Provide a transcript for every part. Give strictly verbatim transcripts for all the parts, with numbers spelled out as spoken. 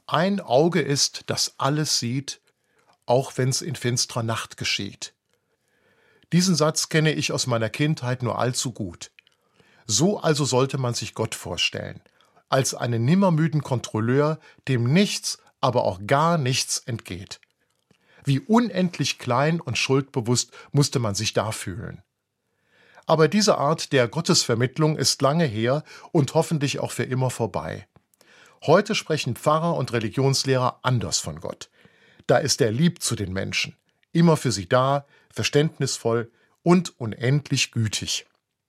Ein Auge ist, das alles sieht, auch wenn's in finsterer Nacht geschieht. Diesen Satz kenne ich aus meiner Kindheit nur allzu gut. So also sollte man sich Gott vorstellen, als einen nimmermüden Kontrolleur, dem nichts, aber auch gar nichts entgeht. Wie unendlich klein und schuldbewusst musste man sich da fühlen. Aber diese Art der Gottesvermittlung ist lange her und hoffentlich auch für immer vorbei. Heute sprechen Pfarrer und Religionslehrer anders von Gott. Da ist er lieb zu den Menschen, immer für sie da, verständnisvoll und unendlich gütig.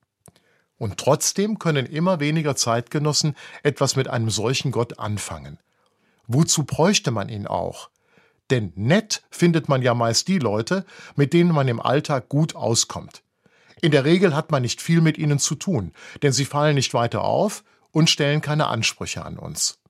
Und trotzdem können immer weniger Zeitgenossen etwas mit einem solchen Gott anfangen. Wozu bräuchte man ihn auch? Denn nett findet man ja meist die Leute, mit denen man im Alltag gut auskommt. In der Regel hat man nicht viel mit ihnen zu tun, denn sie fallen nicht weiter auf und stellen keine Ansprüche an uns.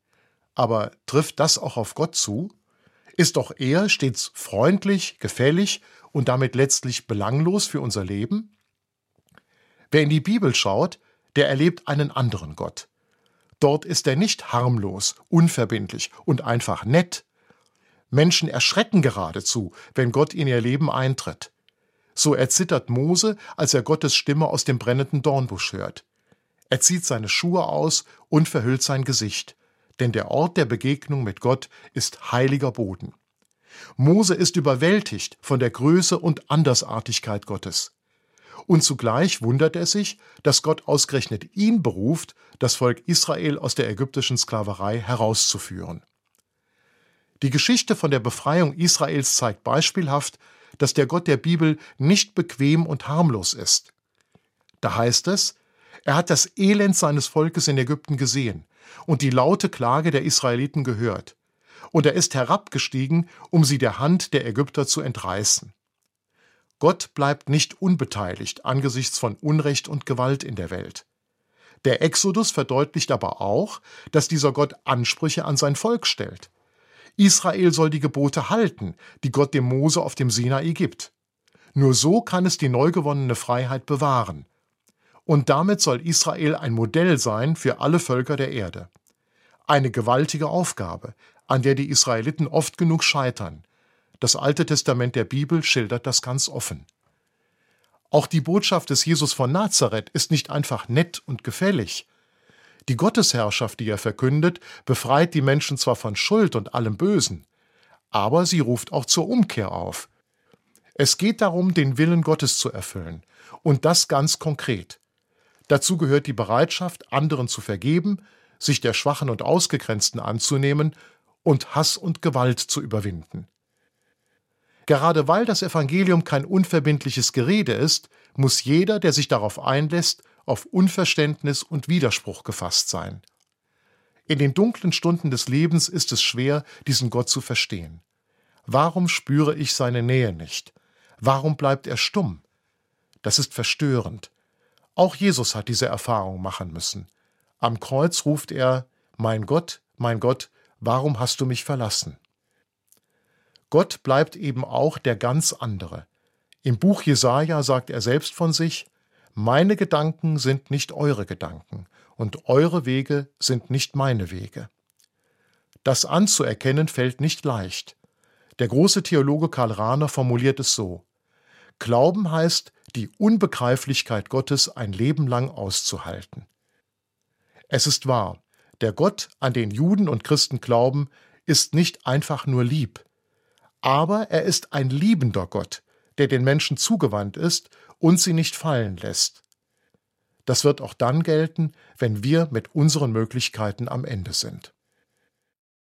Aber trifft das auch auf Gott zu? Ist doch er stets freundlich, gefällig und damit letztlich belanglos für unser Leben? Wer in die Bibel schaut, der erlebt einen anderen Gott. Dort ist er nicht harmlos, unverbindlich und einfach nett. Menschen erschrecken geradezu, wenn Gott in ihr Leben eintritt. So erzittert Mose, als er Gottes Stimme aus dem brennenden Dornbusch hört. Er zieht seine Schuhe aus und verhüllt sein Gesicht, denn der Ort der Begegnung mit Gott ist heiliger Boden. Mose ist überwältigt von der Größe und Andersartigkeit Gottes. Und zugleich wundert er sich, dass Gott ausgerechnet ihn beruft, das Volk Israel aus der ägyptischen Sklaverei herauszuführen. Die Geschichte von der Befreiung Israels zeigt beispielhaft, dass der Gott der Bibel nicht bequem und harmlos ist. Da heißt es, er hat das Elend seines Volkes in Ägypten gesehen und die laute Klage der Israeliten gehört. Und er ist herabgestiegen, um sie der Hand der Ägypter zu entreißen. Gott bleibt nicht unbeteiligt angesichts von Unrecht und Gewalt in der Welt. Der Exodus verdeutlicht aber auch, dass dieser Gott Ansprüche an sein Volk stellt. Israel soll die Gebote halten, die Gott dem Mose auf dem Sinai gibt. Nur so kann es die neu gewonnene Freiheit bewahren. Und damit soll Israel ein Modell sein für alle Völker der Erde. Eine gewaltige Aufgabe, an der die Israeliten oft genug scheitern. Das Alte Testament der Bibel schildert das ganz offen. Auch die Botschaft des Jesus von Nazareth ist nicht einfach nett und gefällig. Die Gottesherrschaft, die er verkündet, befreit die Menschen zwar von Schuld und allem Bösen, aber sie ruft auch zur Umkehr auf. Es geht darum, den Willen Gottes zu erfüllen, und das ganz konkret. Dazu gehört die Bereitschaft, anderen zu vergeben, sich der Schwachen und Ausgegrenzten anzunehmen und Hass und Gewalt zu überwinden. Gerade weil das Evangelium kein unverbindliches Gerede ist, muss jeder, der sich darauf einlässt, auf Unverständnis und Widerspruch gefasst sein. In den dunklen Stunden des Lebens ist es schwer, diesen Gott zu verstehen. Warum spüre ich seine Nähe nicht? Warum bleibt er stumm? Das ist verstörend. Auch Jesus hat diese Erfahrung machen müssen. Am Kreuz ruft er: Mein Gott, mein Gott, warum hast du mich verlassen? Gott bleibt eben auch der ganz andere. Im Buch Jesaja sagt er selbst von sich: Meine Gedanken sind nicht eure Gedanken und eure Wege sind nicht meine Wege. Das anzuerkennen fällt nicht leicht. Der große Theologe Karl Rahner formuliert es so: Glauben heißt, die Unbegreiflichkeit Gottes ein Leben lang auszuhalten. Es ist wahr, der Gott, an den Juden und Christen glauben, ist nicht einfach nur lieb. Aber er ist ein liebender Gott, der den Menschen zugewandt ist und sie nicht fallen lässt. Das wird auch dann gelten, wenn wir mit unseren Möglichkeiten am Ende sind.